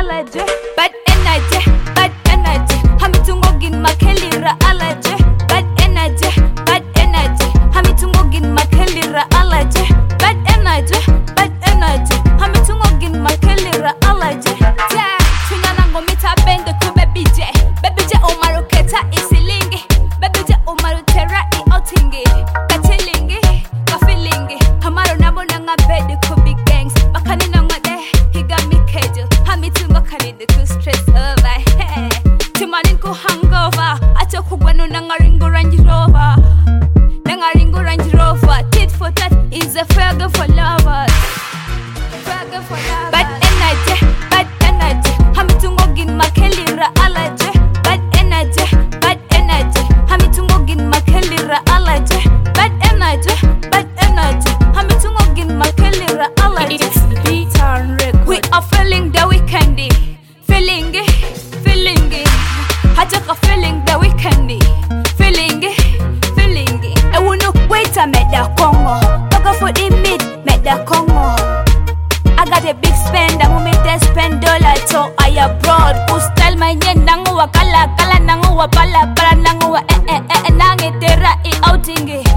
allergy. Bad energy, bad energy. Hamitungogin makelira allergy. Bad energy, bad energy. Hamitungogin makelira allergy. Bad energy, bad energy. Hamitungogin makelira allergy. Yeah, tunanango mita bende kube BJ. Baby omaruketa isilingi. Baby omarutera outingi. Katilingi, kafilingi. Hamaro nabo nanga bede kubi gangs. Bakani nanga de, he got me kejo. Hamitungo kanide ku stress over. Hey, timanin ku hangover. Acho kubwanu nanga ringo Range Rover. Nanga ringo Range Rover. Tit for tat is a faggot for lovers. Faggot for lovers. Bad energy, bad energy. Hamitungogin makelira allergy. Bad energy, bad energy. Hamitungogin makelira allergy. Bad energy, bad energy. Hamitungogin makelira allergy. It's B-Town Record. We are feeling the weekendy. Feeling it, feeling it. Hajaka feeling the weekendy. Feeling it, feeling it. I wanna wait a make the Congo. Talk for the mid, make the Congo. I got a big spend, I'm gonna make that spend dollar. So I abroad, who style my yen, nangu wa kala, kala nangu wa pala, para nangu wa nange tera outing.